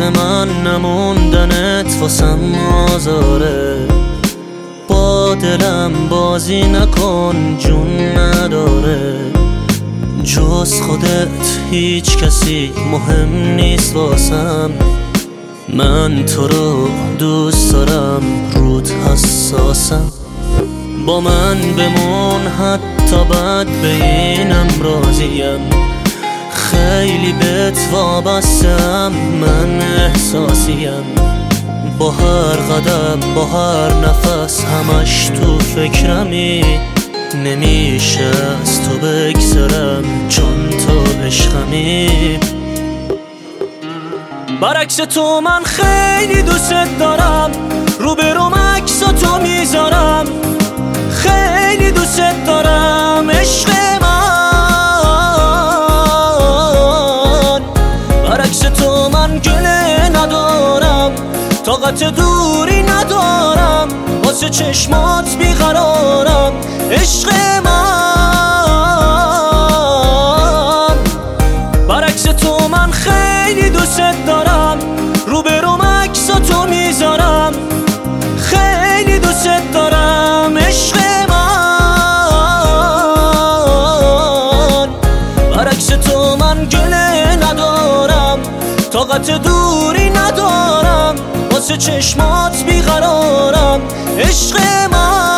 وقت من نموندنت واسم آزاره. با دلم بازی نکن جون نداره، جز خودت هیچ کسی مهم نیست واسم. من تو رو دوست دارم، رود حساسم. با من بمون حتی بد به اینم راضیم. خیلی بهت وابستم، من احساسیم. با هر قدم با هر نفس همش تو فکرمی. نمیشه از تو بگذرم چون تو عشقمی. برعکس تو من خیلی دوست دارم، روبروم عکساتو میذارم. خیلی دوست دارم عشق من. برعکس تو من گله ندارم، طاقت دوری ندارم، واسه چشمات بیقرارم عشق من. برعکس تو من خیلی دوست دارم، روبروم عکساتو میذارم. خیلی دوست دارم عشق من. برعکس تو من گله ندارم، طاقت دوری ندارم، واسه چشمات بیقرارم عشق من.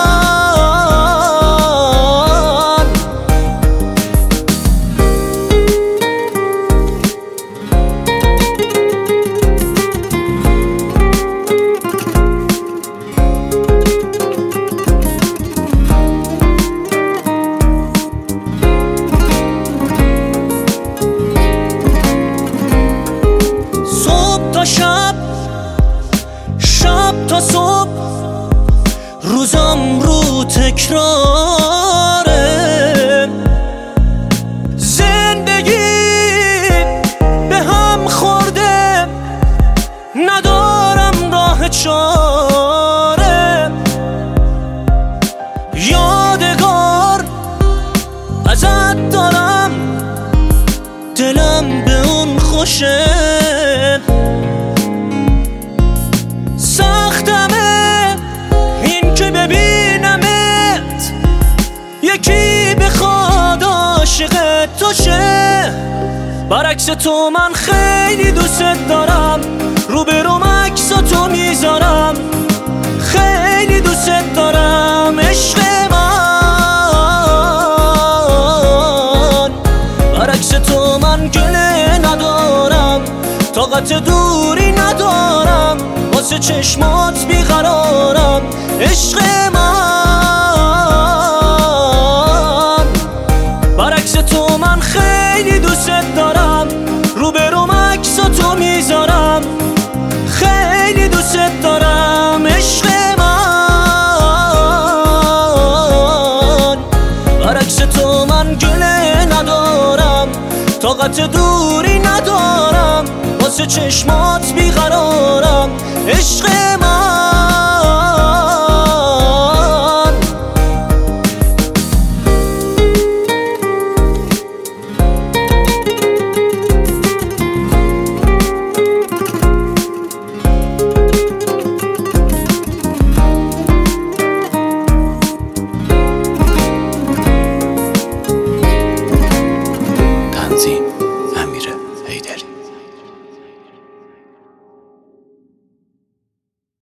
شب تا صبح روزم رو تکراره. زندگی به هم خورده، ندارم راه چاره. یادگار ازت دارم، دلم به اون خوشه. سختمه این که ببینمت یکی بخواد عاشق تو شه. برعکس تو من خیلی دوست دارم، روبروم عکساتو میذارم. خیلی دوست دارم عشق من. برعکس تو من گله ندارم، طاقت دوری ندارم، واسه چشمات بیقرارم عشق من. برعکس تو من خیلی دوست دارم، روبروم عکساتو میذارم. خیلی دوست دارم عشق من. برعکس تو من گله ندارم، طاقت دوری ندارم، واسه چشمات